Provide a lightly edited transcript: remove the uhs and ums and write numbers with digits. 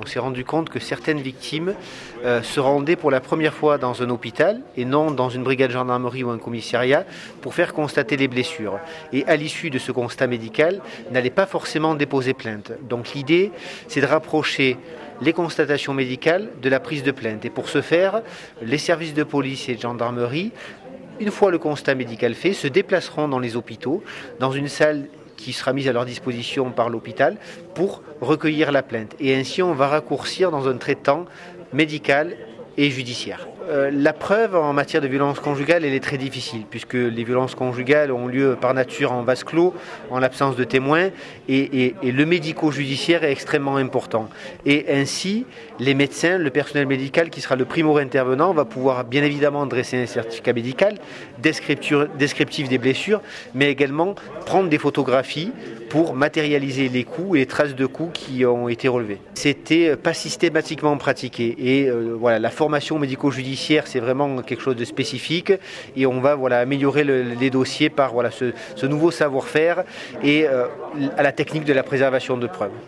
s'est rendu compte que certaines victimes se rendaient pour la première fois dans un hôpital et non dans une brigade de gendarmerie ou un commissariat pour faire constater les blessures. Et à l'issue de ce constat médical, n'allaient pas forcément déposer plainte. Donc l'idée, c'est de rapprocher les constatations médicales de la prise de plainte. Et pour ce faire, les services de police et de gendarmerie, une fois le constat médical fait, se déplaceront dans les hôpitaux, dans une salle qui sera mise à leur disposition par l'hôpital pour recueillir la plainte. Et ainsi, on va raccourcir dans un traitement médical et judiciaire. La preuve en matière de violence conjugale, elle est très difficile, puisque les violences conjugales ont lieu par nature en vase clos, en l'absence de témoins, et le médico-judiciaire est extrêmement important. Et ainsi, les médecins, le personnel médical qui sera le primo-intervenant va pouvoir bien évidemment dresser un certificat médical, descriptif des blessures, mais également prendre des photographies pour matérialiser les coups et les traces de coups qui ont été relevés. C'était pas systématiquement pratiqué, et voilà, la formation médico-judiciaire, c'est vraiment quelque chose de spécifique, et on va améliorer les dossiers par ce nouveau savoir-faire et à la technique de la préservation de preuves.